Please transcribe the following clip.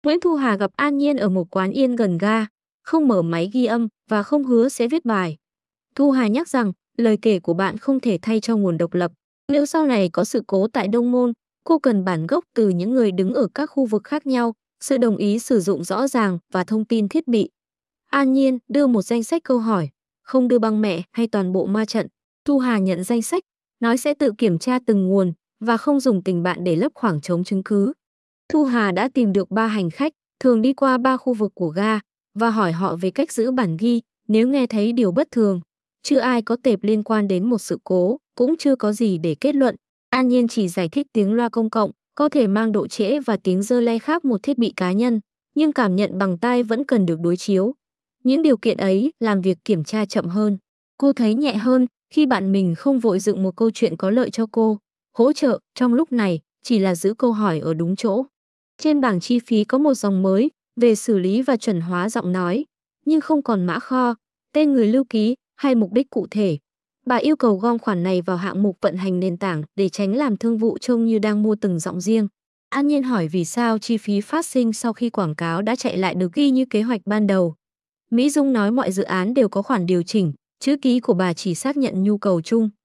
Nguyễn Thu Hà gặp An Nhiên ở một quán yên gần ga, không mở máy ghi âm và không hứa sẽ viết bài. Thu Hà nhắc rằng lời kể của bạn không thể thay cho nguồn độc lập. Nếu sau này có sự cố tại Đông Môn, cô cần bản gốc từ những người đứng ở các khu vực khác nhau, sự đồng ý sử dụng rõ ràng và thông tin thiết bị. An Nhiên đưa một danh sách câu hỏi, không đưa băng mẹ hay toàn bộ ma trận. Thu Hà nhận danh sách, nói sẽ tự kiểm tra từng nguồn và không dùng tình bạn để lấp khoảng trống chứng cứ. Thu Hà đã tìm được 3 hành khách, thường đi qua 3 khu vực của ga, và hỏi họ về cách giữ bản ghi nếu nghe thấy điều bất thường. Chưa ai có tệp liên quan đến một sự cố, cũng chưa có gì để kết luận. An Nhiên chỉ giải thích tiếng loa công cộng có thể mang độ trễ và tiếng rơ le khác một thiết bị cá nhân, nhưng cảm nhận bằng tai vẫn cần được đối chiếu. Những điều kiện ấy làm việc kiểm tra chậm hơn. Cô thấy nhẹ hơn khi bạn mình không vội dựng một câu chuyện có lợi cho cô. Hỗ trợ trong lúc này chỉ là giữ câu hỏi ở đúng chỗ. Trên bảng chi phí có một dòng mới về xử lý và chuẩn hóa giọng nói, nhưng không còn mã kho, tên người lưu ký hay mục đích cụ thể. Bà yêu cầu gom khoản này vào hạng mục vận hành nền tảng để tránh làm thương vụ trông như đang mua từng giọng riêng. An Nhiên hỏi vì sao chi phí phát sinh sau khi quảng cáo đã chạy lại được ghi như kế hoạch ban đầu. Mỹ Dung nói mọi dự án đều có khoản điều chỉnh, chữ ký của bà chỉ xác nhận nhu cầu chung.